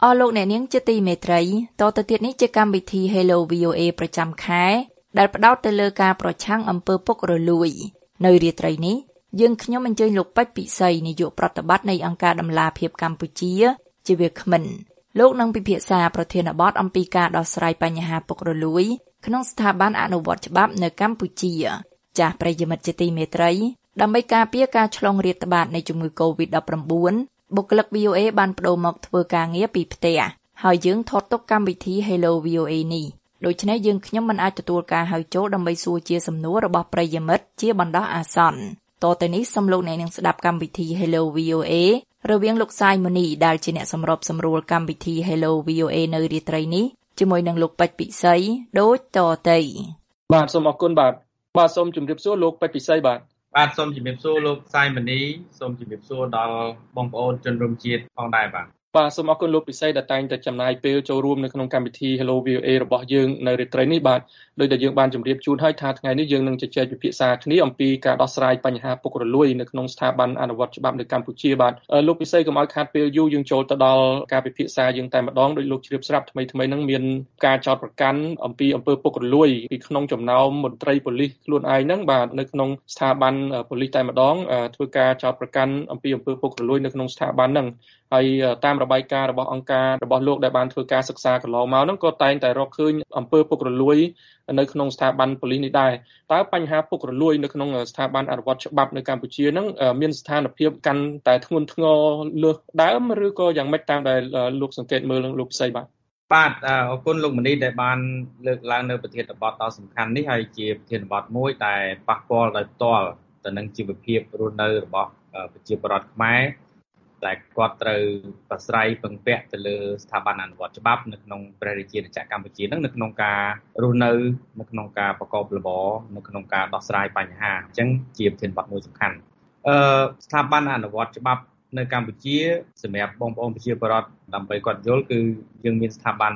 លោកអ្នកនាងជាទីមេត្រីតទៅទៀតនេះជាកម្មវិធី Hello VOA ប្រចាំខែដែលផ្ដោតទៅលើការប្រឆាំងអំពើពុករលួយនៅរាត្រីនេះយើងខ្ញុំអញ្ជើញលោកពេជ្រពិសីនាយកប្រតិបត្តិនៃអង្គការដំឡាភិបកម្ពុជាជាវាគ្មិនលោកនឹងពិភាក្សាប្រធានបទអំពីការដោះស្រាយបញ្ហាពុករលួយក្នុងស្ថាប័នអនុវត្តច្បាប់នៅកម្ពុជាចាស់ប្រិយមិត្តជាទីមេត្រីដើម្បីការពារការឆ្លងរាតត្បាតនៃជំងឺ Covid-19 បុគ្គលិក VOA បានប្តូរមកធ្វើការងារពីផ្ទះហើយយើងថតទុកកម្មវិធី Hello VOA នេះដូច្នេះយើងខ្ញុំមិនអាចទទួលការហៅចូលដើម្បីសួរជាសំណួររបស់ប្រិយមិត្តជាបណ្ដោះអាសន្នតទៅនេះសូមលោកអ្នកនាងស្ដាប់កម្មវិធី Hello VOA រវាងលោកសាយមុនីដែលជាអ្នកសម្របសម្រួលកម្មវិធី Hello VOA នៅរាត្រីនេះជាមួយនឹងលោកពេជ្រពិសីដូចតទៅបាទសូមអរគុណបាទសូមជម្រាបសួរលោកពេជ្រពិសីបាទសូមជម្រាបសួរលោកសាយមនីសូមជម្រាបសួរដល់បងប្អូនជនរួមជាតិផងដែរបាទសូមអរគុណលោកពិសីដែលតែងតែចំណាយពេលចូលរួមនៅក្នុងកម្មវិធី Hello VOA របស់យើងនៅរាត្រីនេះបាទដោយដែលយើងបានជម្រាបជូនហើយថាថ្ងៃនេះយើងនឹងជជែកពិភាក្សាគ្នាអំពីការដោះស្រាយបញ្ហាពុករលួយនៅក្នុងស្ថាប័នអនុវត្តច្បាប់នៅកម្ពុជាបាទលោកពិសីកុំឲ្យខាតពេលយូរយើងចូលទៅដល់ការពិភាក្សាយើងតែម្ដងដោយលោកជ្រាបស្រាប់ថ្មីហ្នឹងមានការចោទប្រកាន់អំពីអំពើពុករលួយពីក្នុងចំណោមមន្ត្រីប៉ូលីសខ្លួនឯងហ្នឹងបាទនៅក្នុងស្ថាប័នប៉ូលីសតែម្ដងធ្វើការចោទប្រកាន់អំពីអំពើពុករលួយនៅក្នុងស្ថាប័នហ្នឹងហើយតាមរបាយការណ៍របស់អង្គការរបស់លោកដែលបានធ្វើការសិក្សាកន្លងមកហ្នឹងក៏តែងតែរកឃើញអំពើពុករលួយនៅក្នុងស្ថាប័នប៉ូលីសនេះដែរតើបញ្ហាពុករលួយនៅក្នុងស្ថាប័នអនុវត្តច្បាប់នៅកម្ពុជាហ្នឹងមានស្ថានភាពកាន់តែធ្ងន់ធ្ងរលើសដើមឬក៏យ៉ាងម៉េចតាមដែលលោកសង្កេតមើលនឹងលោកពិសីបាទអរគុណលោកមនីដែលបានលើកឡើងនៅប្រធានបទដ៏សំខាន់នេះហើយជាប្រធានបទមួយដែលប៉ះពាល់ដោយផ្ទាល់ទៅនឹងជីវភាពរស់នៅរបស់ប្រជាពលរដ្ឋខ្មែរដែលគាត់ត្រូវប្រស្រ័យពឹងពាក់ទៅលើស្ថាប័នអនុវត្តច្បាប់នៅក្នុងព្រះរាជាណាចក្រកម្ពុជានឹងនៅក្នុងការរស់នៅក្នុងការប្រកបរបរនៅក្នុងការដោះស្រាយបញ្ហាអញ្ចឹងជាប្រធានបទមួយសំខាន់ស្ថាប័នអនុវត្តច្បាប់នៅកម្ពុជាសម្រាប់បងប្អូនប្រជាពលរដ្ឋដើម្បីគាត់យល់គឺយើងមានស្ថាប័ន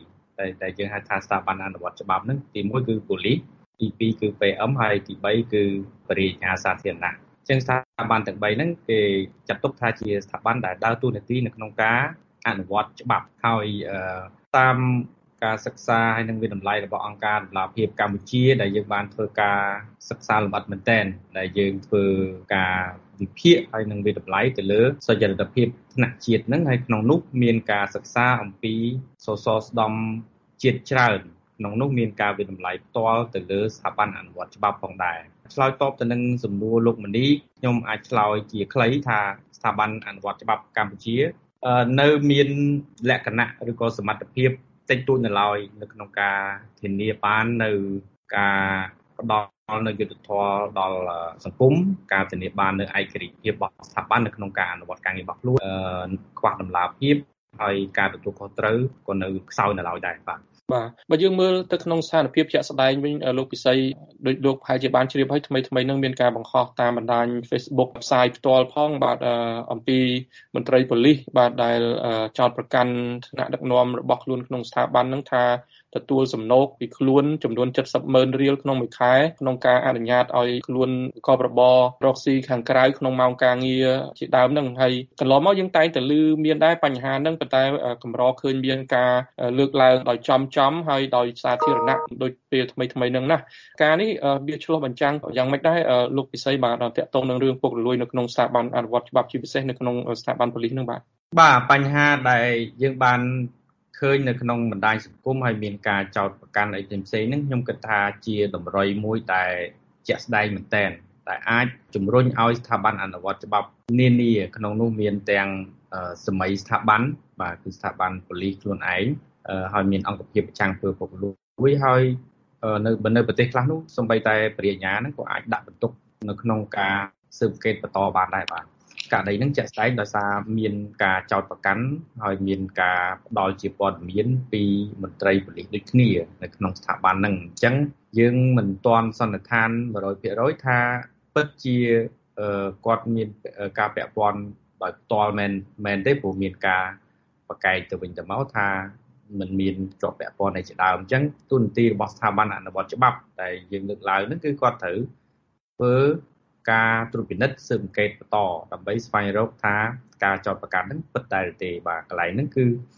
3តែយើងហៅថាស្ថាប័នអនុវត្តច្បាប់ហ្នឹងទី1គឺប៉ូលីសទី2គឺ PM ហើយទី3គឺបរិយាសាធារណៈចឹងស្ថាប័នទាំង3ហ្នឹងគេចាត់ទុកថាជាស្ថាប័នដែលដើរតួនាទីនៅក្នុងការអនុវត្តច្បាប់ហើយតាមការសិក្សាហើយនឹងវិតម្លៃរបស់អង្គការដំឡាភិបកម្ពុជាដែលយើងបានធ្វើការសិក្សាលម្អិតមែនទែនដែលយើងធ្វើការវិភាគហើយនឹងវិតម្លៃទៅលើសុចរិតភាពថ្នាក់ជាតិហ្នឹងហើយក្នុងនោះមានការសិក្សាអំពីសសរស្តម្ភជាតិច្រើនក្នុងនោះមានការវិតម្លៃផ្ទាល់ទៅលើស្ថាប័នអនុវត្តច្បាប់ផងដែរឆ្លើយតបទៅនឹងសំណួរលោកមនីខ្ញុំអាចឆ្លើយជាខ្លីថាស្ថាប័នអនុវត្តច្បាប់កម្ពុជានៅមានលក្ខណៈឬក៏សមត្ថភាពតិចតួចនៅឡើយនៅក្នុងការធានាបាននៅការផ្ដល់នៅយុត្តិធម៌ដល់សង្គមការធានាបាននៅឯករាជ្យភាពរបស់ស្ថាប័ននៅក្នុងការអនុវត្តការងាររបស់ខ្លួនខ្វះតម្លាភាពហើយការទទួលខុសត្រូវក៏នៅខ្សោយនៅឡើយដែរបាទបើយើងមើលទៅក្នុងស្ថានភាពជាក់ស្ដែងវិញលោកពិសីដោយលោកប្រហែលជាបានជ្រាបហើយថ្មីនឹងមានការបង្ហោះតាមបណ្ដាញ Facebook ផ្សាយផ្ទាល់ផងបាទអំពីមន្ត្រីប៉ូលីសបាទដែលចោទប្រកាន់ថ្នាក់ដឹកនាំរបស់ខ្លួនក្នុងស្ថាប័នហ្នឹងថាទទួលសំណូកពីខ្លួនចំនួន 70,000 រៀលក្នុងមួយខែក្នុងការអនុញ្ញាតឲ្យខ្លួនប្រកបរបររកស៊ីខាងក្រៅក្នុងម៉ោងការងារជាដើមហ្នឹងហើយកន្លងមកយើងតែងតែឮមានដែរបញ្ហាហ្នឹងប៉ុន្តែកម្រឃើញមានការលើកឡើងដោយចំហើយដោយសាធារណៈដូចពេលថ្មីហ្នឹងណាការនេះវាឆ្លុះបញ្ចាំងយ៉ាងម៉េចដែរលោកពិសីបាទតាក់ទងនឹងរឿងពុករលួយនៅក្នុងស្ថាប័នអនុវត្តច្បាប់ជាពិសេសនៅក្នុងស្ថាប័នប៉ូលីសហ្នឹងបាទបញ្ហាដែលយើងបានឃើញនៅក្នុងបណ្ដាញសង្គមហើយមានការចោទប្រកាន់អីផ្សេងៗហ្នឹងខ្ញុំគិតថាជាតម្រុយមួយដែលជាក់ស្ដែងមែនទែនដែលអាចជំរុញឲ្យស្ថាប័នអនុវត្តច្បាប់នានាក្នុងនោះមានទាំងសម័យស្ថាប័នបាទគឺស្ថាប័នប៉ូលីសខ្លួនឯងហើយមានអង្គភាពប្រឆាំងធ្វើពុករលួយហើយនៅប្រទេសខ្លះនោះសូម្បីតែបរិញ្ញាហ្នឹងក៏អាចដាក់បន្ទុកនៅក្នុងការស៊ើបអង្កេតបន្តបានដែរបាទករណីហ្នឹងជាក់ស្ដែងដោយសារមានការចោទប្រកាន់ហើយមានការផ្ដល់ជាព័ត៌មានពីមន្ត្រីប៉ូលីសដូចគ្នានៅក្នុងស្ថាប័នហ្នឹងអញ្ចឹងយើងមិនទាន់សន្និដ្ឋាន 100% ថាពិតជាគាត់មានការពាក់ព័ន្ធដោយផ្ទាល់មែនទេព្រោះមានការប្រកែកទៅវិញទៅមកថាมันមានជាប់ពាក់ព័ន្ធអីជាដើមអញ្ចឹងទូនាទីរបស់ស្ថាប័នអនុវត្តច្បាប់ដែលយើងលើកឡើងហ្នឹងគឺគាត់ត្រូវធ្វើការត្រួតពិនិត្យស៊ើបអង្កេតបន្តដើម្បីស្វែងរកថាការចោទប្រកាន់ហ្នឹងពិតតែទេបាទកន្លែងហ្នឹងគឺ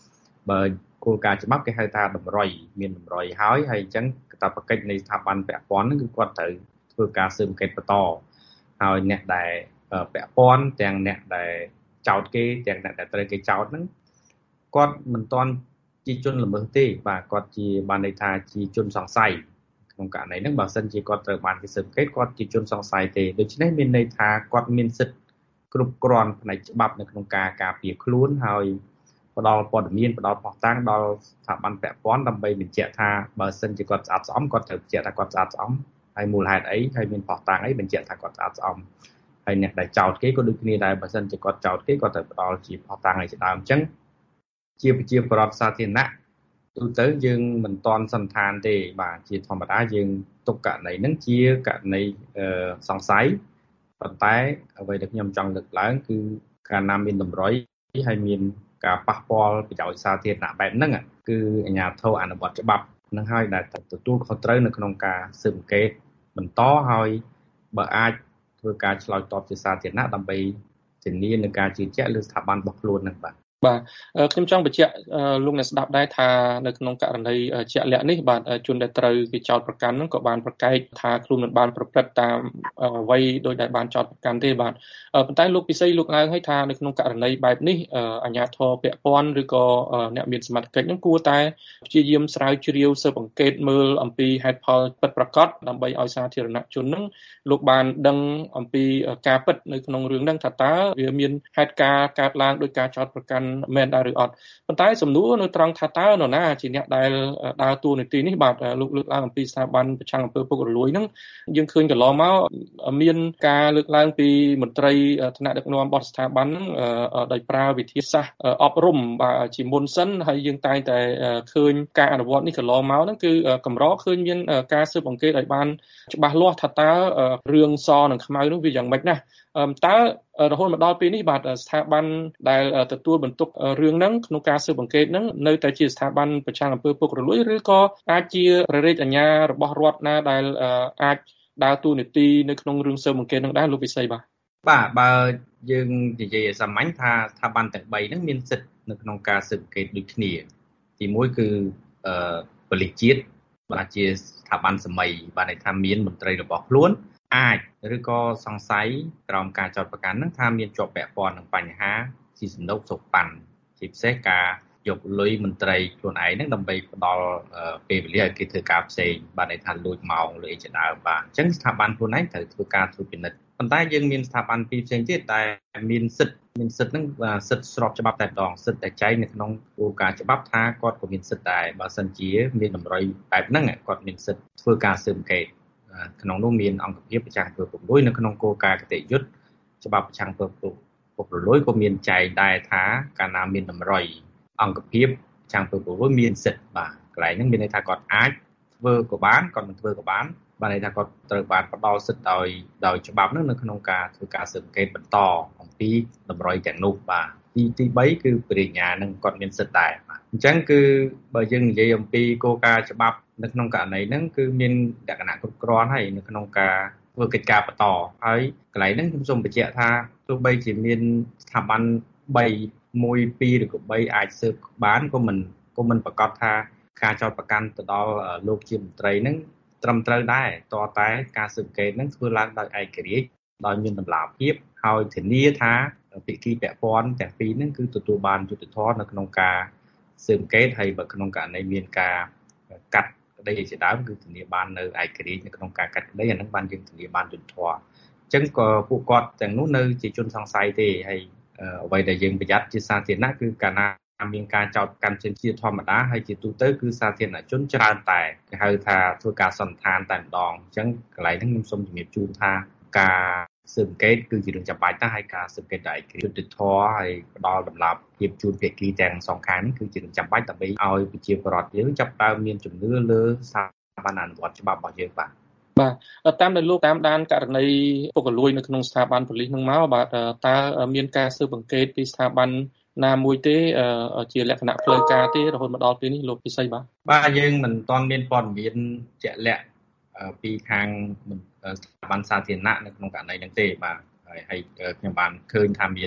បើគោលការណ៍ច្បាប់គេហៅថាតម្រុយមានតម្រុយហើយអញ្ចឹងកាតព្វកិច្ចនៃស្ថាប័នពាក់ព័ន្ធហ្នឹងគឺគាត់ត្រូវធ្វើការស៊ើបអង្កេតបន្តហើយអ្នកដែលពាក់ព័ន្ធទាំងអ្នកដែលចោទគេទាំងអ្នកដែលត្រូវគេចោទហ្នឹងគាត់មិនទាន់ជាជនល្មើសទេបាទគាត់ជាបានន័យថាជាជនសង្ស័យក្នុងករណីហ្នឹងបើសិនជាគាត់ត្រូវបានគេស៊ើបអង្កេតគាត់ជាជនសង្ស័យទេដូច្នេះមានន័យថាគាត់មានសិទ្ធិគ្រប់គ្រាន់ផ្នែកច្បាប់នៅក្នុងការការពារខ្លួនហើយផ្ដល់ព័ត៌មានផ្ដល់ភស្តុតាងដល់ស្ថាប័នពាក់ព័ន្ធដើម្បីបញ្ជាក់ថាបើសិនជាគាត់ស្អាតស្អំគាត់ត្រូវបញ្ជាក់ថាគាត់ស្អាតស្អំហើយមូលហេតុអីហើយមានភស្តុតាងអីបញ្ជាក់ថាគាត់ស្អាតស្អំហើយអ្នកដែលចោទគេក៏ដូចគ្នាដែរបើសិនជាគាត់ចោទគេគាត់ត្រូវផ្ដល់ជាភស្តុតាងឲ្យជាដើមអញ្ចឹងជាប្រជាពលរដ្ឋសាធារណៈទូទៅយើងមិនទាន់សន្តានទេបាទជាធម្មតាយើងទុកករណីហ្នឹងជាករណីសង្ស័យប៉ុន្តែអ្វីដែលខ្ញុំចង់លើកឡើងគឺកាលណាមានតម្រុយហើយមានការប៉ះពាល់ប្រយោជន៍សាធារណៈបែបហ្នឹងគឺអាជ្ញាធរអនុវត្តច្បាប់នឹងហើយដែលទទួលខុសត្រូវនៅក្នុងការស៊ើបអង្កេតបន្តហើយបើអាចធ្វើការឆ្លើយតបជាសាធារណៈដើម្បីធានានឹងការជឿជាក់លើស្ថាប័នរបស់ខ្លួននឹងបាទខ្ញុំចង់បញ្ជាក់លោកអ្នកស្ដាប់ដែរថានៅក្នុងករណីជាក់លាក់នេះបាទជនដែលត្រូវគេចោទប្រកាន់ហ្នឹងក៏បានប្រកែកថាខ្លួនមិនបានប្រព្រឹត្តតាមអ្វីដោយដែលបានចោទប្រកាន់ទេបាទប៉ុន្តែលោកពិសីលោកឡើងឲ្យថានៅក្នុងករណីបែបនេះអាជ្ញាធរពាក់ព័ន្ធឬក៏អ្នកមានសមត្ថកិច្ចហ្នឹងគួរតែព្យាយាមស្រាវជ្រាវស៊ើបអង្កេតមើលអំពីហេតុផលពិតប្រាកដដើម្បីឲ្យសាធារណជនហ្នឹងលោកបានដឹងអំពីការពិតនៅក្នុងរឿងហ្នឹងថាតើវាមានហេតុការណ៍កើតឡើងដោយការចោទប្រកាន់មែនដែរឬអត់ប៉ុន្តែសំណួរនៅត្រង់ថាតើនរណាជាអ្នកដែលដើរតួនាទីនេះបាទលោកលើកឡើងអំពីស្ថាប័នប្រឆាំងអំពើពុករលួយហ្នឹងយើងឃើញកន្លងមកមានការលើកឡើងពីមន្ត្រីថ្នាក់ដឹកនាំរបស់ស្ថាប័នហ្នឹងដោយប្រើវិធីសាស្ត្រអប់រំបាទជាមុនសិនហើយយើងតែងតែឃើញការអនុវត្តនេះកន្លងមកហ្នឹងគឺកម្រឃើញមានការស៊ើបអង្កេតឲ្យបានច្បាស់លាស់ថាតើរឿងសនិងខ្មៅនោះវាយ៉ាងម៉េចណាតើរហូតមកដល់ពេលនេះបាទស្ថាប័នដែលទទួលបន្ទុករឿងហ្នឹងក្នុងការស៊ើបអង្កេតហ្នឹងនៅតែជាស្ថាប័នប្រឆាំងអំពើពុករលួយឬក៏អាចជារាជអាជ្ញារបស់រដ្ឋណាដែលអាចដើរតួនាទីនៅក្នុងរឿងស៊ើបអង្កេតហ្នឹងដែរលោកវិស័យបាទបើយើងនិយាយសាមញ្ញថាស្ថាប័នទាំង3ហ្នឹងមានសិទ្ធិនៅក្នុងការស៊ើបអង្កេតដូចគ្នាទី1គឺប៉ូលីសជាតិបាទជាស្ថាប័នសម័យបាទន័យថាមានមន្ត្រីរបស់ខ្លួនអាចឬក៏សង្ស័យក្រោមការចោទប្រកាន់ហ្នឹងថាមានជាប់ពាក់ព័ន្ធនឹងបញ្ហាស៊ីសំណុកសុខប៉ាន់ជាពិសេសការយកលុយមន្ត្រីខ្លួនឯងហ្នឹងដើម្បីផ្ដល់ពេលវេលាឲ្យគេធ្វើការផ្សេងបាទន័យថាលួចម៉ោងលុយជាដើមបាទអញ្ចឹងស្ថាប័នខ្លួនឯងត្រូវធ្វើការត្រួតពិនិត្យប៉ុន្តែយើងមានស្ថាប័នពីរផ្សេងទៀតតែមានសិទ្ធិហ្នឹងសិទ្ធិស្របច្បាប់តែម្ដងសិទ្ធិតែចែងនៅក្នុងគោលការណ៍ច្បាប់ថាគាត់ក៏មានសិទ្ធិដែរបើសិនជាមានតម្រុយបែបហ្នឹងគាត់មានសិទ្ធិធ្វើការស៊ើបអង្កេតក្នុងនោះមានអង្គភាពប្រឆាំងអំពើពុករលួយនៅក្នុងគោលការណ៍គតិយុត្តច្បាប់ប្រឆាំងអំពើពុករលួយក៏មានចែងដែរថាកាលណាមានតម្រុយអង្គភាពប្រឆាំងអំពើពុករលួយមានសិទ្ធិបាទកន្លែងហ្នឹងមានន័យថាគាត់អាចធ្វើក៏បានគាត់មិនធ្វើក៏បានបាទន័យថាគាត់ត្រូវបានផ្ដល់សិទ្ធិដោយច្បាប់ហ្នឹងនៅក្នុងការធ្វើការស៊ើបអង្កេតបន្តអំពីតម្រុយទាំងនោះបាទទី3គឺបរិញ្ញានឹងគាត់មានសិទ្ធិដែរបាទអញ្ចឹងគឺបើយើងនិយាយអំពីគោលការណ៍ច្បាប់នៅក្នុងករណីហ្នឹងគឺមានលក្ខណៈគ្រប់គ្រាន់ហើយនៅក្នុងការធ្វើកិច្ចការបន្តហើយកន្លែងហ្នឹងខ្ញុំសូមបញ្ជាក់ថាទោះបីជាមានស្ថាប័ន3 1 2ឬក៏3អាចស៊ើបបានក៏មិនប្រកាសថាការចោទប្រកាន់ទៅដល់លោកជាមន្ត្រីហ្នឹងត្រឹមត្រូវដែរតើតែការស៊ើបអង្កេតហ្នឹងធ្វើឡើងដោយឯករាជ្យដោយមានតម្លាភាពហើយធានាថាភាគីពាក់ព័ន្ធទាំងពីរហ្នឹងគឺទទួលបានយុត្តិធម៌នៅក្នុងការស៊ើបអង្កេតហើយបើក្នុងករណីមានការកាត់ក្តីជាដើមគឺធានាបាននៅឯករាជ្យនៅក្នុងការកាត់ក្តីអាហ្នឹងបានយើងធានាបានយុត្តិធម៌អញ្ចឹងក៏ពួកគាត់ទាំងនោះនៅជាជនសង្ស័យទេហើយអ្វីដែលយើងប្រយ័ត្នជាសាធារណៈគឺកាលណាមានការចោទកាន់ជាធម្មតាហើយជាទូទៅគឺសាធារណជនច្រើនតែគេហៅថាធ្វើការសន្និដ្ឋានតែម្ដងអញ្ចឹងកន្លែងហ្នឹងខ្ញុំសូមជំរាបជូនថាការស៊ើបអង្កេតគឺជារឿងចាំបាច់ណាស់ហើយការស៊ើបអង្កេតដោយយុត្តិធម៌ហើយផ្ដល់តម្លាភាពជូនភាគីទាំងសងខាងគឺជារឿងចាំបាច់ដើម្បីឲ្យប្រជាពលរដ្ឋយើងចាប់ផ្ដើមមានជំនឿលើស្ថាប័នអនុវត្តច្បាប់របស់យើងបាទតាមដែលលោកតាមដានករណីពុករលួយនៅក្នុងស្ថាប័នប៉ូលីសនឹងមកបាទតើមានការស៊ើបអង្កេតពីស្ថាប័នណាមួយទេជាលក្ខណៈផ្លូវការទេរហូតមកដល់ពេលនេះលោកពិសីបាទយើងមិនទាន់មានព័ត៌មានជាក់លាក់ពីខាងស្ថាប័នសាធារណៈនៅក្នុងករណីហ្នឹងទេបាទហើយខ្ញុំបានឃើញថាមាន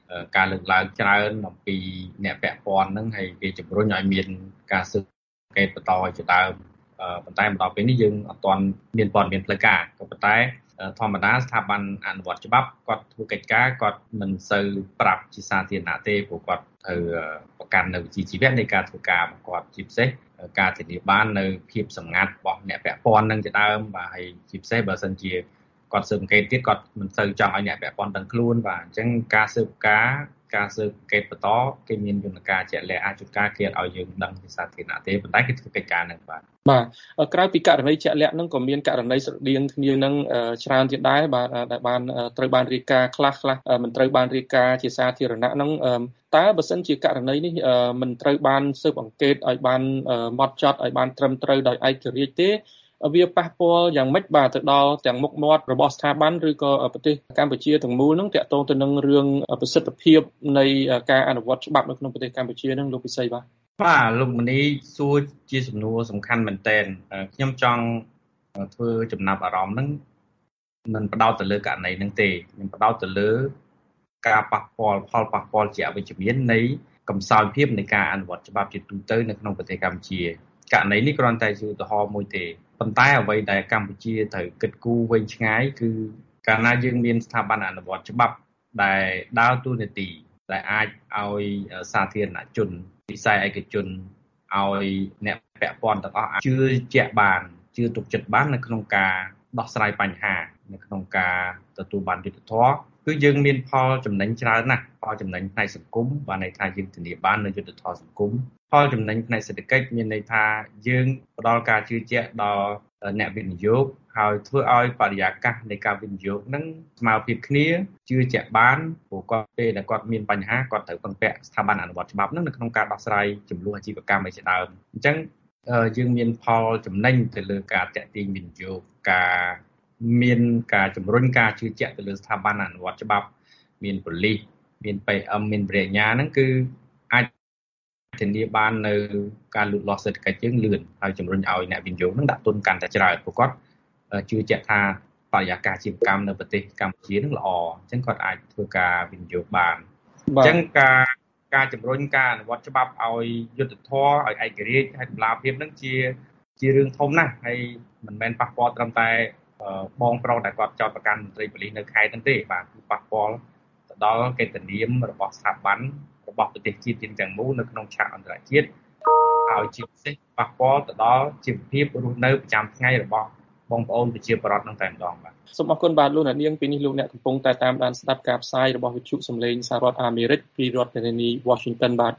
ការលើកឡើងច្រើនអំពីអ្នកពាក់ព័ន្ធហ្នឹងហើយគេជំរុញឲ្យមានការស៊ើបអង្កេតបន្តជាដើមប៉ុន្តែមកដល់ពេលនេះយើងអត់ទាន់មានព័ត៌មានផ្លូវការក៏ប៉ុន្តែធម្មតាស្ថាប័នអនុវត្តច្បាប់គាត់ធ្វើកិច្ចការគាត់មិនសូវប្រាប់ជាសាធារណៈទេព្រោះគាត់ត្រូវប្រកាន់នៅវិជ្ជាជីវៈនៃការធ្វើការរបស់គាត់ជាពិសេសការធានាបាននៅភាពសម្ងាត់របស់អ្នកពាក់ព័ន្ធនឹងជាដើមបាទហើយជាពិសេសបើសិនជាគាត់ស៊ើបអង្កេតទៀតគាត់មិនសូវចង់ឲ្យអ្នកពាក់ព័ន្ធដឹងខ្លួនបាទអញ្ចឹងការស៊ើបអង្កេតបន្តគេមានយន្តការជាក់លាក់អាចជួនកាលគេឲ្យយើងដឹងជាសាធារណៈទេប៉ុន្តែគេធ្វើកិច្ចការនឹងបាទក្រៅពីករណីជាក់លាក់ហ្នឹងក៏មានករណីស្រដៀងគ្នានឹងច្រើនទៀតដែរបាទដែលបានត្រូវបានរាយការណ៍ខ្លះមិនត្រូវបានរាយការណ៍ជាសាធារណៈហ្នឹងតើបើសិនជាករណីនេះមិនត្រូវបានស៊ើបអង្កេតឲ្យបានម៉ត់ចត់ឲ្យបានត្រឹមត្រូវដោយឯករាជ្យទេវាប៉ះពាល់យ៉ាងម៉េចបាទទៅដល់ទាំងមុខមាត់របស់ស្ថាប័នឬក៏ប្រទេសកម្ពុជាទាំងមូលហ្នឹងទាក់ទងទៅនឹងរឿងប្រសិទ្ធភាពនៃការអនុវត្តច្បាប់នៅក្នុងប្រទេសកម្ពុជាហ្នឹងលោកពិសីបាទលោកមនីសួរជាសំណួរសំខាន់មែនទែនខ្ញុំចង់ធ្វើចំណាប់អារម្មណ៍ហ្នឹងមិនផ្ដោតទៅលើករណីហ្នឹងទេខ្ញុំផ្ដោតទៅលើការប៉ះពាល់ផលប៉ះពាល់ជាអវិជ្ជមាននៃកំសោយភាពនៃការអនុវត្តច្បាប់ជាទូទៅនៅក្នុងប្រទេសកម្ពុជាករណីនេះគ្រាន់តែជាឧទាហរណ៍មួយទេប៉ុន្តែអ្វីដែលកម្ពុជាត្រូវគិតគូរវែងឆ្ងាយគឺកាលណាយើងមានស្ថាប័នអនុវត្តច្បាប់ដែលដើរតួនាទីដែលអាចឲ្យសាធារណជនវិស័យឯកជនឲ្យអ្នកពាក់ព័ន្ធទាំងអស់ជឿជាក់បានជឿទុកចិត្តបាននៅក្នុងការដោះស្រាយបញ្ហានៅក្នុងការទទួលបានយុត្តិធម៌គឺយើងមានផលចំណេញច្រើនណាស់ផលចំណេញផ្នែកសង្គមបានន័យថាយើងធានាបាននូវយុត្តិធម៌សង្គមផលចំណេញផ្នែកសេដ្ឋកិច្ចមានន័យថាយើងផ្ដល់ការជឿជាក់ដល់អ្នកវិនិយោគហើយធ្វើឲ្យបរិយាកាសនៃការវិនិយោគនឹងស្មើភាពគ្នាជឿជាក់បានព្រោះគាត់ពេលដែលគាត់មានបញ្ហាគាត់ត្រូវពឹងពាក់ស្ថាប័នអនុវត្តច្បាប់នឹងនៅក្នុងការដោះស្រាយចំនួនអាជីវកម្មឯជាដើមអញ្ចឹងយើងមានផលចំណេញទៅលើការតាក់ទាញវិនិយោគមានការជំរុញការជឿជាក់ទៅលើស្ថាប័នអនុវត្តច្បាប់មានប៉ូលីសមាន PM មានបរិញ្ញាហ្នឹងគឺអាចធានាបាននៅការលូតលាស់សេដ្ឋកិច្ចយើងលឿនហើយជំរុញឲ្យអ្នកវិនិយោគនឹងដាក់ទុនកាន់តែច្រើនព្រោះគាត់ជឿជាក់ថាបរិយាកាសអាជីវកម្មនៅប្រទេសកម្ពុជានឹងល្អអញ្ចឹងគាត់អាចធ្វើការវិនិយោគបានអញ្ចឹងការជំរុញការអនុវត្តច្បាប់ឲ្យយុត្តិធម៌ឲ្យឯករាជ្យហើយតម្លាភាពនឹងជារឿងធំណាស់ហើយមិនមែនប៉ះពាល់ត្រឹមតែបងប្រុសដែលគាត់ចោទប្រកាន់មន្ត្រីប៉ូលីសនៅខេត្តហ្នឹងទេបាទគឺប៉ះពាល់ទៅដល់កិត្តិនាមរបស់ស្ថាប័នរបស់ប្រទេសជាតិទាំងមូលនៅក្នុងឆាកអន្តរជាតិហើយជាពិសេសប៉ះពាល់ទៅដល់ជីវភាពរស់នៅប្រចាំថ្ងៃរបស់បងប្អូនប្រជាពលរដ្ឋនឹងតែម្ដងបាទសូមអរគុណបាទលោកអ្នកនាងពេលនេះលោកអ្នកកំពុងតែតាមដានស្ដាប់ការផ្សាយរបស់វិទ្យុសំឡេងសហរដ្ឋអាមេរិកពីរដ្ឋធានី Washington បាទ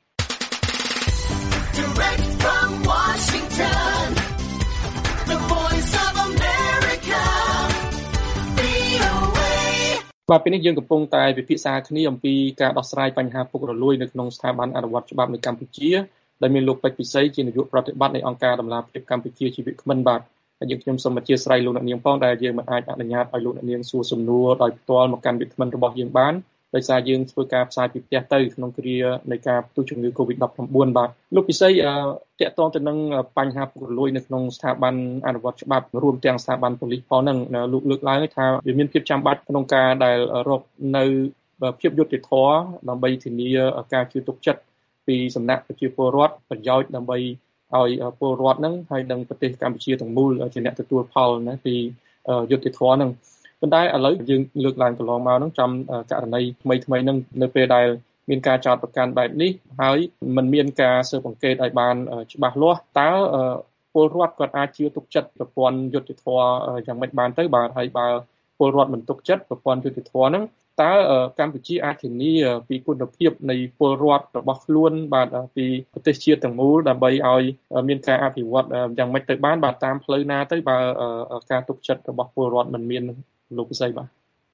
បាទពេលនេះយើងកំពុងតែពិភាក្សាគ្នាអំពីការដោះស្រាយបញ្ហាពុករលួយនៅក្នុងស្ថាប័នអនុវត្តច្បាប់នៅកម្ពុជាដែលមានលោកពេជ្រពិសីជានាយកប្រតិបត្តិនៃអង្គការដំណាលភាពកម្ពុជាជីវិតគ្មិនបាទហើយយើងខ្ញុំសូមអធិស្ឋានលោកអ្នកនាងផងដែលយើងមិនអាចអនុញ្ញាតឲ្យលោកអ្នកនាងសួរសំណួរដោយផ្ទាល់មកកាន់វិទ្យុរបស់យើងបានដោយសារយើងធ្វើការផ្សាយពីផ្ទះទៅក្នុងគ្រានៃការផ្ទុះជំងឺ Covid-19 បាទលោកពិសីតាក់ទងទៅនឹងបញ្ហាពុករលួយនៅក្នុងស្ថាប័នអនុវត្តច្បាប់រួមទាំងស្ថាប័នប៉ូលីសផងហ្នឹងលោកលើកឡើងថាវាមានភាពចាំបាច់ក្នុងការដែលរកនៅភាពយុត្តិធម៌ដើម្បីធានាការជឿទុកចិត្តពីសំណាក់ប្រជាពលរដ្ឋប្រយោជន៍ដើម្បីឲ្យពលរដ្ឋហ្នឹងហើយនិងប្រទេសកម្ពុជាទាំងមូលជាអ្នកទទួលផលណាពីយុត្តិធម៌ហ្នឹងប៉ុន្តែឥឡូវយើងលើកឡើងកន្លងមកហ្នឹងចំករណីថ្មីហ្នឹងនៅពេលដែលមានការចោទប្រកាន់បែបនេះហើយมันមានការស៊ើបអង្កេតឲ្យបានច្បាស់លាស់តើពលរដ្ឋគាត់អាចជឿទុកចិត្តប្រព័ន្ធយុត្តិធម៌យ៉ាងម៉េចបានទៅបាទហើយបើពលរដ្ឋមិនទុកចិត្តប្រព័ន្ធយុត្តិធម៌ហ្នឹងតើកម្ពុជាអាចធានាពីគុណភាពនៃពលរដ្ឋរបស់ខ្លួនបាទពីប្រទេសជាតិទាំងមូលដើម្បីឲ្យមានការអភិវឌ្ឍយ៉ាងម៉េចទៅបានបាទតាមផ្លូវណាទៅបើការទុកចិត្តរបស់ពលរដ្ឋមិនមានលោកពិសីបាទ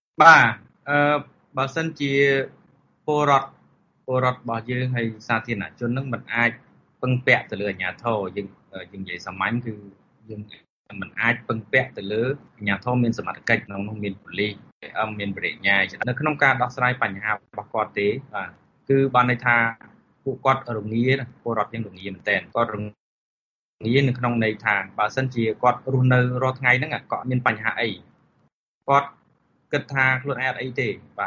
បើសិនជាពលរដ្ឋរបស់យើងហើយសាធារណជននឹងមិនអាចពឹងពាក់ទៅលើអាជ្ញាធរយើងនិយាយសាមញ្ញគឺយើងមិនអាចពឹងពាក់ទៅលើអាជ្ញាធរមានសមត្ថកិច្ចក្នុងនោះមានប៉ូលីសមានបរិញ្ញានៅក្នុងការដោះស្រាយបញ្ហារបស់គាត់ទេបាទគឺបានន័យថាពួកគាត់រងាពលរដ្ឋយើងរងាមែនតើគាត់រងានៅក្នុងន័យថាបើសិនជាគាត់រស់នៅរាល់ថ្ងៃហ្នឹងគាត់មានបញ្ហាអីគាត់គិតថាខ្លួនឯងអត់អីទេបាទ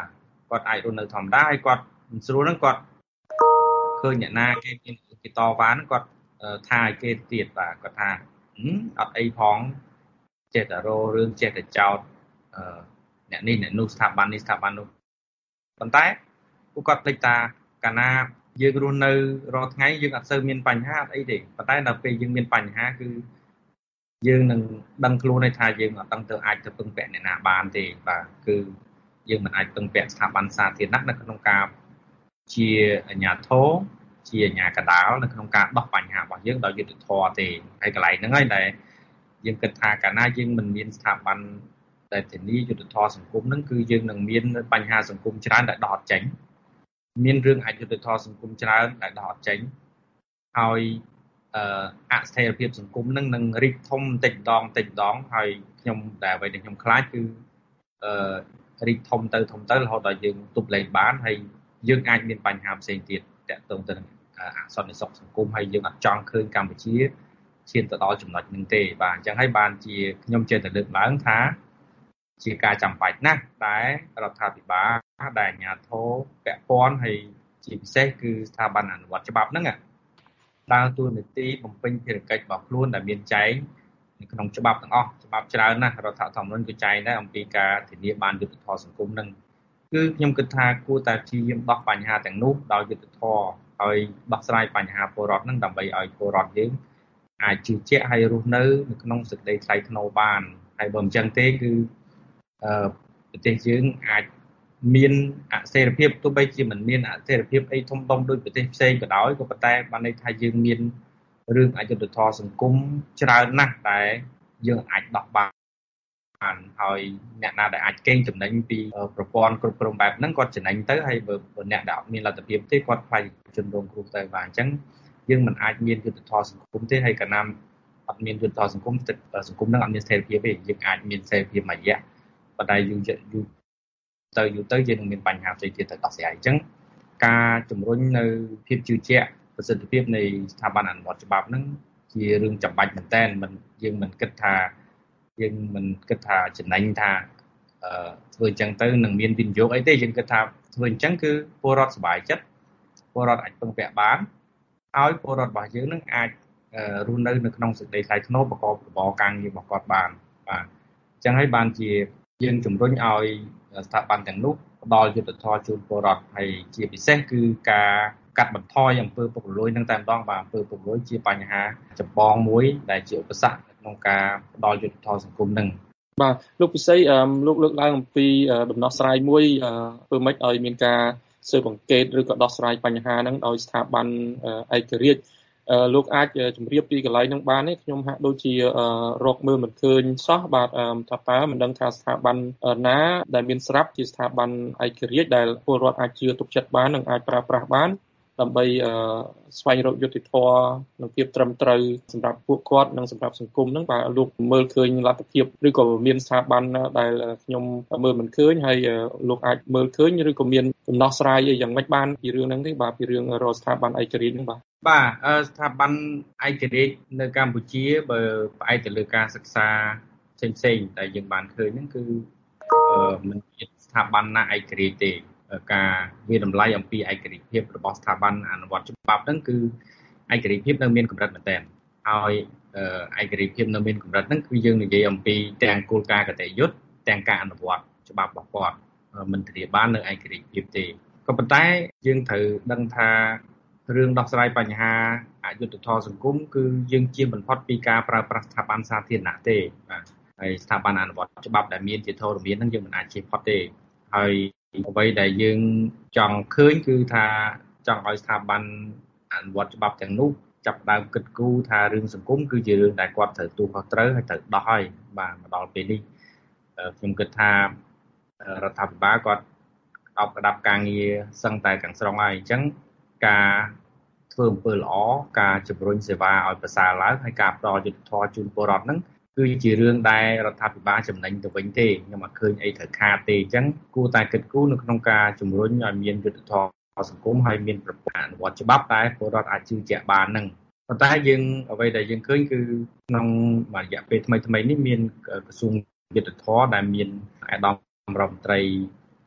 គាត់អាចរស់នៅធម្មតាហើយគាត់មិនស្រួលហ្នឹងគាត់ឃើញអ្នកណាគេមានគេតវ៉ាហ្នឹងគាត់ថាឲ្យគេទៀតបាទគាត់ថាអត់អីផងចេះតែរោរឿងចេះតែចោទអ្នកនេះអ្នកនោះស្ថាប័ននេះស្ថាប័ននោះប៉ុន្តែពួកគាត់ភ្លេចថាកាលណាយើងរស់នៅរាល់ថ្ងៃយើងអត់សូវមានបញ្ហាអត់អីទេប៉ុន្តែដល់ពេលយើងមានបញ្ហាគឺយើងនឹងដឹងខ្លួនហើយថាយើងអត់ដឹងទៅអាចទៅពឹងពាក់អ្នកណាបានទេបាទគឺយើងមិនអាចពឹងពាក់ស្ថាប័នសាធារណៈនៅក្នុងការជាអាជ្ញាធរជាអាជ្ញាកណ្ដាលនៅក្នុងការដោះបញ្ហារបស់យើងដោយយុត្តិធម៌ទេហើយកន្លែងហ្នឹងហើយដែលយើងគិតថាកាលណាយើងមិនមានស្ថាប័នដែលធានាយុត្តិធម៌សង្គមហ្នឹងគឺយើងនឹងមានបញ្ហាសង្គមច្រើនដែលដោះអត់ចេញមានរឿងអយុត្តិធម៌សង្គមច្រើនដែលដោះអត់ចេញហើយអស្ថិរភាពសង្គមនឹងរីកធំតិចម្ដងហើយខ្ញុំដែលអ្វីដែលខ្ញុំខ្លាចគឺរីកធំទៅរហូតដល់យើងទប់លែងបានហើយយើងអាចមានបញ្ហាផ្សេងទៀតទាក់ទងទៅនឹងអសន្តិសុខសង្គមហើយយើងអត់ចង់ឃើញកម្ពុជាឈានទៅដល់ចំណុចហ្នឹងទេបាទអញ្ចឹងហើយបានជាខ្ញុំចេះតែលើកឡើងថាជាការចាំបាច់ណាស់ដែលរដ្ឋាភិបាលដែលអាជ្ញាធរពាក់ព័ន្ធហើយជាពិសេសគឺស្ថាប័នអនុវត្តច្បាប់ហ្នឹងដើរតួនាទីបំពេញភារកិច្ចរបស់ខ្លួនដែលមានចែងនៅក្នុងច្បាប់ទាំងអស់ច្បាប់ច្រើនណាស់រដ្ឋធម្មនុញ្ញក៏ចែងដែរអំពីការធានាបានយុត្តិធម៌សង្គមហ្នឹងគឺខ្ញុំគិតថាគួរតែព្យាយាមដោះបញ្ហាទាំងនោះដោយយុត្តិធម៌ហើយដោះស្រាយបញ្ហាពលរដ្ឋហ្នឹងដើម្បីឲ្យពលរដ្ឋយើងអាចជឿជាក់ហើយរស់នៅក្នុងសេចក្តីថ្លៃថ្នូរបានហើយបើមិនចឹងទេគឺប្រទេសយើងអាចមានអស្ថិរភាពទោះបីជាមិនមានអស្ថិរភាពអីធំដុំដូចប្រទេសផ្សេងក៏ដោយក៏ប៉ុន្តែបានន័យថាយើងមានរឿងអយុត្តិធម៌សង្គមច្រើនណាស់តែយើងអាចដោះបានហើយអ្នកណាដែលអាចកេងចំណេញពីប្រព័ន្ធគ្រប់គ្រងបែបហ្នឹងគាត់ចំណេញទៅហើយបើអ្នកដែលអត់មានលទ្ធភាពទេគាត់ខ្លាចជនរងគ្រោះទៅបាទអញ្ចឹងយើងមិនអាចមានយុត្តិធម៌សង្គមទេហើយកាលណាអត់មានយុត្តិធម៌សង្គមហ្នឹងអត់មានស្ថិរភាពទេយើងអាចមានស្ថិរភាពមួយរយៈប៉ុន្តែយូរទៅយើងនឹងមានបញ្ហាផ្សេងទៀតទៅដោះស្រាយអញ្ចឹងការជំរុញនៅភាពជឿជាក់ប្រសិទ្ធភាពនៃស្ថាប័នអនុវត្តច្បាប់ហ្នឹងជារឿងចាំបាច់មែនតើយើងមិនគិតថាចំណេញថាធ្វើអញ្ចឹងទៅនឹងមានវិនិយោគអីទេយើងគិតថាធ្វើអញ្ចឹងគឺពលរដ្ឋសប្បាយចិត្តពលរដ្ឋអាចពឹងពាក់បានហើយពលរដ្ឋរបស់យើងនឹងអាចរស់នៅក្នុងសេចក្តីថ្លៃថ្នូរប្រកបរបរការងាររបស់គាត់បានបាទអញ្ចឹងហើយបានជាយើងជំរុញឲ្យស្ថាប័នទាំងនោះផ្ដល់យុត្តិធម៌ជូនពលរដ្ឋហើយជាពិសេសគឺការកាត់បន្ថយអំពើពុករលួយនឹងតែម្ដងបាទអំពើពុករលួយជាបញ្ហាចម្បងមួយដែលជាឧបសគ្គក្នុងការផ្ដល់យុត្តិធម៌សង្គមនឹងបាទលោកពិសីលោកលើកឡើងអំពីដំណោះស្រាយមួយធ្វើម៉េចឲ្យមានការស៊ើបអង្កេតឬក៏ដោះស្រាយបញ្ហាហ្នឹងដោយស្ថាប័នឯករាជ្យលោកអាចជម្រាបពីកន្លែងហ្នឹងបានទេខ្ញុំហាក់ដូចជារកមើលមិនឃើញសោះបាទថាតើមិនដឹងថាស្ថាប័នណាដែលមានស្រាប់ជាស្ថាប័នឯករាជ្យដែលពលរដ្ឋអាចជឿទុកចិត្តបាននិងអាចប្រើប្រាស់បានដើម្បីស្វែងរកយុត្តិធម៌និងភាពត្រឹមត្រូវសម្រាប់ពួកគាត់និងសម្រាប់សង្គមហ្នឹងបាទលោកមើលឃើញលទ្ធភាពឬក៏មានស្ថាប័នដែលខ្ញុំមើលមិនឃើញហើយលោកអាចមើលឃើញឬក៏មានដំណោះស្រាយអីយ៉ាងម៉េចបានពីរឿងហ្នឹងទេបាទពីរឿងរកស្ថាប័នឯករាជ្យហ្នឹងបាទស្ថាប័នឯករាជ្យនៅកម្ពុជាបើផ្អែកទៅលើការសិក្សាផ្សេងតែយើងបានឃើញហ្នឹងគឺមិនមានស្ថាប័នណាឯករាជ្យទេការវាតម្លៃអំពីឯករាជ្យភាពរបស់ស្ថាប័នអនុវត្តច្បាប់ហ្នឹងគឺឯករាជ្យភាពនៅមានកម្រិតមែនទែនហើយឯករាជ្យភាពនៅមានកម្រិតហ្នឹងគឺយើងនិយាយអំពីទាំងគោលការណ៍គតិយុត្តទាំងការអនុវត្តច្បាប់របស់គាត់មិនធានាបាននៅឯករាជ្យភាពទេក៏ប៉ុន្តែយើងត្រូវដឹងថារឿងដោះស្រាយបញ្ហាអយុត្តិធម៌សង្គមគឺយើងជៀសមិនផុតពីការប្រើប្រាស់ស្ថាប័នសាធារណៈទេបាទហើយស្ថាប័នអនុវត្តច្បាប់ដែលមានជាធរមានហ្នឹងយើងមិនអាចជៀសផុតទេហើយអ្វីដែលយើងចង់ឃើញគឺថាចង់ឲ្យស្ថាប័នអនុវត្តច្បាប់ទាំងនោះចាប់ផ្ដើមគិតគូរថារឿងសង្គមគឺជារឿងដែលគាត់ត្រូវទូខុសត្រូវហើយត្រូវដោះហើយបាទមកដល់ពេលនេះខ្ញុំគិតថារដ្ឋាភិបាលគាត់ក្តាប់ការងារសឹងតែទាំងស្រុងហើយអញ្ចឹងការធ្វើអំពើល្អការជំរុញសេវាឲ្យប្រសើរឡើងហើយការផ្ដល់យុត្តិធម៌ជូនពលរដ្ឋហ្នឹងគឺជារឿងដែលរដ្ឋាភិបាលចំណេញទៅវិញទេខ្ញុំអត់ឃើញអីត្រូវខាតទេអញ្ចឹងគួរតែគិតគូរនៅក្នុងការជំរុញឲ្យមានយុត្តិធម៌សង្គមហើយមានប្រព័ន្ធអនុវត្តច្បាប់តែពលរដ្ឋអាចជឿជាក់បានហ្នឹងប៉ុន្តែយើងអ្វីដែលយើងឃើញគឺក្នុងរយៈពេលថ្មីនេះមានក្រសួងយុត្តិធម៌ដែលមានអាដាមរដ្ឋមន្ត្រី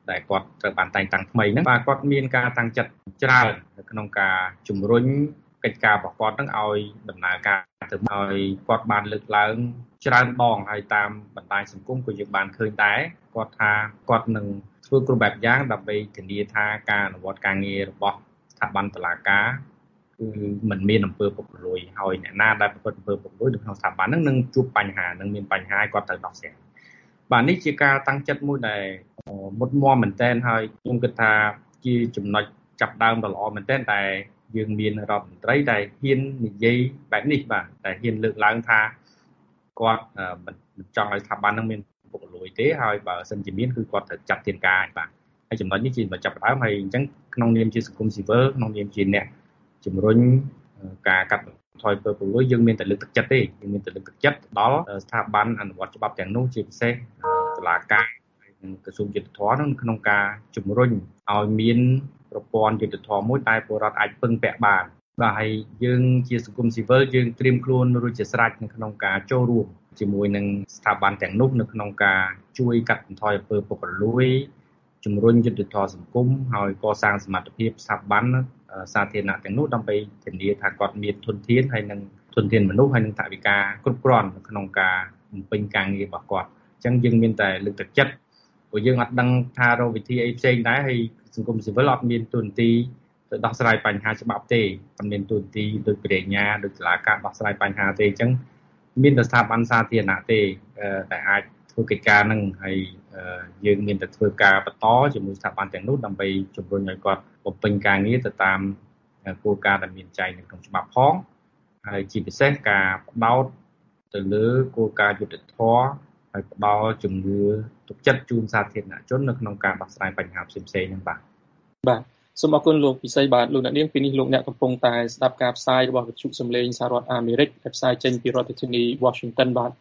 តែគាត់ត្រូវបានតែងតាំងថ្មីហ្នឹងបាទគាត់មានការតាំងចិត្តច្រើននៅក្នុងការជំរុញកិច្ចការរបស់គាត់នឹងឲ្យដំណើរការទៅឲ្យគាត់បានលើកឡើងច្រើនដងហើយតាមបណ្ដាញសង្គមក៏យើងបានឃើញដែរគាត់ថាគាត់នឹងធ្វើគ្រប់បែបយ៉ាងដើម្បីធានាថាការអនុវត្តការងាររបស់ស្ថាប័នតុលាការគឺមិនមានអំពើពុករលួយហើយអ្នកណាដែលប្រព្រឹត្តអំពើពុករលួយនៅក្នុងស្ថាប័នហ្នឹងនឹងជួបបញ្ហានឹងមានបញ្ហាឲ្យគាត់ត្រូវដោះស្រាយបាទនេះជាការតាំងចិត្តមួយដែលមុតមមមែនទែនហើយខ្ញុំគិតថាជាចំណុចចាប់ដើមដ៏ល្អមែនទែនតែយើងមានរដ្ឋមន្ត្រីដែលហ៊ាននិយាយបែបនេះបាទតែហ៊ានលើកឡើងថាគាត់មិនចង់ឲ្យស្ថាប័ននឹងមានពុករលួយទេហើយបើសិនជាមានគឺគាត់ត្រូវចាត់ទានការបាទហើយចំណុចនេះជាចាប់ដើមហើយអញ្ចឹងក្នុងនាមជាសង្គមស៊ីវិលក្នុងនាមជាអ្នកជំរុញការកាត់បន្ថយពុករលួយយើងមានតែលើកទឹកចិត្តទេយើងមានតែលើកទឹកចិត្តដល់ស្ថាប័នអនុវត្តច្បាប់ទាំងនោះជាពិសេសតុលាការនិងក្រសួងយុត្តិធម៌ក្នុងការជំរុញឲ្យមានប្រព័ន្ធយុត្តិធម៌មួយដែលពលរដ្ឋអាចពឹងពាក់បានបាទហើយយើងជាសង្គមស៊ីវិលយើងត្រៀមខ្លួនរួចជាស្រេចនៅក្នុងការចូលរួមជាមួយនឹងស្ថាប័នទាំងនោះនៅក្នុងការជួយកាត់បន្ថយអំពើពុករលួយជំរុញយុត្តិធម៌សង្គមហើយកសាងសមត្ថភាពស្ថាប័នសាធារណៈទាំងនោះដើម្បីធានាថាគាត់មានធនធានហើយនិងធនធានមនុស្សហើយនិងថវិកាគ្រប់គ្រាន់នៅក្នុងការបំពេញការងាររបស់គាត់អញ្ចឹងយើងមានតែលើកទឹកចិត្តព្រោះយើងអត់ដឹងថារកវិធីអីផ្សេងដែរហើយសង្គមស៊ីវិលអត់មានទូនទីទៅដោះស្រាយបញ្ហាច្បាប់ទេអត់មានទូនទីដូចព្រះញ្ញាដូចតុលាការដោះស្រាយបញ្ហាទេអញ្ចឹងមានតែស្ថាប័នសាធារណៈទេដែលអាចធ្វើកិច្ចការហ្នឹងហើយយើងមានតែធ្វើការបន្តជាមួយស្ថាប័នទាំងនោះដើម្បីជំរុញឲ្យគាត់បំពេញការងារទៅតាមគោលការណ៍ដែលមានចែងនៅក្នុងច្បាប់ផងហើយជាពិសេសការផ្ដោតទៅលើគោលការណ៍យុត្តិធម៌ហើយផ្ដល់ជំនឿទុកចិត្តជូនសាធារណជននៅក្នុងការដោះស្រាយបញ្ហាផ្សេងៗហ្នឹងបាទសូមអរគុណលោកពិសីបាទលោកអ្នកនាងពេលនេះលោកអ្នកកំពុងតែស្ដាប់ការផ្សាយរបស់វិទ្យុសំឡេងសហរដ្ឋអាមេរិកដែលផ្សាយចេញពីរដ្ឋធានី Washington បាទ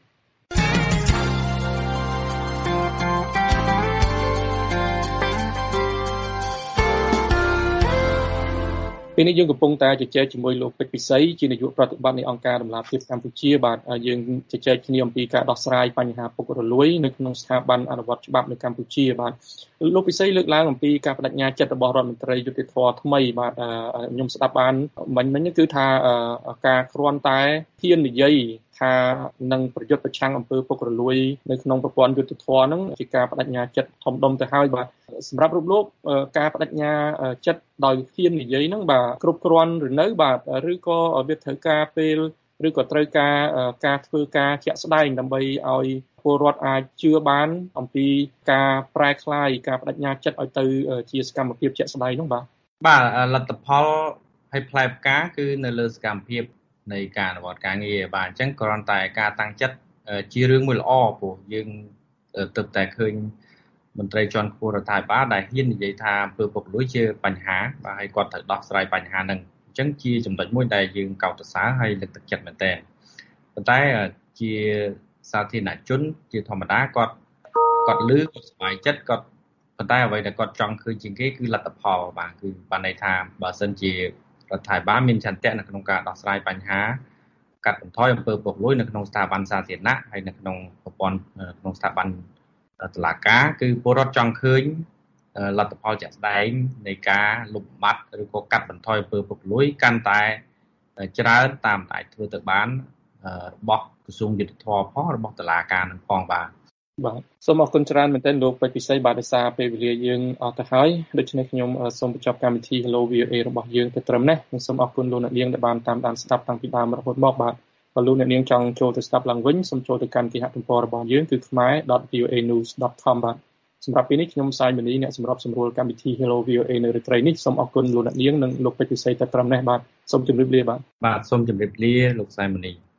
ពេលនេះយើងកំពុងតែជជែកជាមួយលោកពេជ្រពិសីជានាយកប្រតិបត្តិនៃអង្គការដំណាភៀបកម្ពុជាបាទយើងជជែកគ្នាអំពីការដោះស្រាយបញ្ហាពុករលួយនៅក្នុងស្ថាប័នអនុវត្តច្បាប់នៅកម្ពុជាបាទលោកពិសីលើកឡើងអំពីការបដិញ្ញាចិត្តរបស់រដ្ឋមន្ត្រីយុតិធធម៌ថ្មីបាទខ្ញុំស្ដាប់បានមិញគឺថាការគ្រាន់តែហ៊ាននិយាយថានឹងប្រយុទ្ធប្រឆាំងអំពើពុករលួយនៅក្នុងប្រព័ន្ធយុត្តិធម៌ហ្នឹងជាការបដិញ្ញាចិត្តធំដុំទៅហើយបាទសម្រាប់រូបលោកការបដិញ្ញាចិត្តដោយហ៊ាននិយាយហ្នឹងបាទគ្រប់គ្រាន់ឬនៅបាទឬក៏វាត្រូវការពេលឬក៏ត្រូវការធ្វើការជាក់ស្ដែងដើម្បីឲ្យពលរដ្ឋអាចជឿបានអំពីការប្រែក្លាយការបដិញ្ញាចិត្តឲ្យទៅជាសកម្មភាពជាក់ស្ដែងហ្នឹងបាទលទ្ធផលហើយផ្លែផ្កាគឺនៅលើសកម្មភាពនៃការអនុវត្តការងារបាទអញ្ចឹងគ្រាន់តែការតាំងចិត្តជារឿងមួយល្អព្រោះយើងទើបតែឃើញមន្ត្រីជាន់ខ្ពស់រដ្ឋាភិបាលដែលហ៊ាននិយាយថាអំពើពុករលួយជាបញ្ហាបាទហើយគាត់ត្រូវដោះស្រាយបញ្ហាហ្នឹងអញ្ចឹងជាចំណុចមួយដែលយើងកោតសរសើរហើយលើកទឹកចិត្តមែនទែនប៉ុន្តែជាសាធារណជនជាធម្មតាគាត់ឮគាត់សប្បាយចិត្តគាត់ប៉ុន្តែអ្វីដែលគាត់ចង់ឃើញជាងគេគឺលទ្ធផលបាទគឺបានន័យថាបើសិនជារដ្ឋាភិបាលមានឆន្ទៈនៅក្នុងការដោះស្រាយបញ្ហាកាត់បន្ថយអំពើពុករលួយនៅក្នុងស្ថាប័នសាធារណៈហើយនៅក្នុងប្រព័ន្ធក្នុងស្ថាប័នតុលាការគឺពលរដ្ឋចង់ឃើញលទ្ធផលជាក់ស្ដែងនៃការលុបបំបាត់ឬក៏កាត់បន្ថយអំពើពុករលួយកាន់តែច្រើនតាមតែធ្វើទៅបានរបស់ក្រសួងយុត្តិធម៌ផងរបស់តុលាការនឹងផងបាទសូមអរគុណច្រើនមែនទែនលោកពេជ្រពិសីបាទដោយសារពេលវេលាយើងអស់ទៅហើយដូច្នេះខ្ញុំសូមបញ្ចប់កម្មវិធី Hello VOA របស់យើងទៅត្រឹមនេះនិងសូមអរគុណលោកអ្នកនាងដែលបានតាមដានស្ដាប់តាំងពីដើមរហូតមកបាទបើលោកអ្នកនាងចង់ចូលទៅស្ដាប់ឡើងវិញសូមចូលទៅកាន់គេហទំព័ររបស់យើងគឺ khmer.voanews.com បាទសម្រាប់ពេលនេះខ្ញុំសាយមនីអ្នកសម្របសម្រួលកម្មវិធី Hello VOA នៅរាត្រីនេះសូមអរគុណលោកអ្នកនាងនិងលោកពេជ្រពិសីទៅត្រឹមនេះបាទសូមជម្រាបលាបាទសូមជម្រាបលាលោកសាយមនី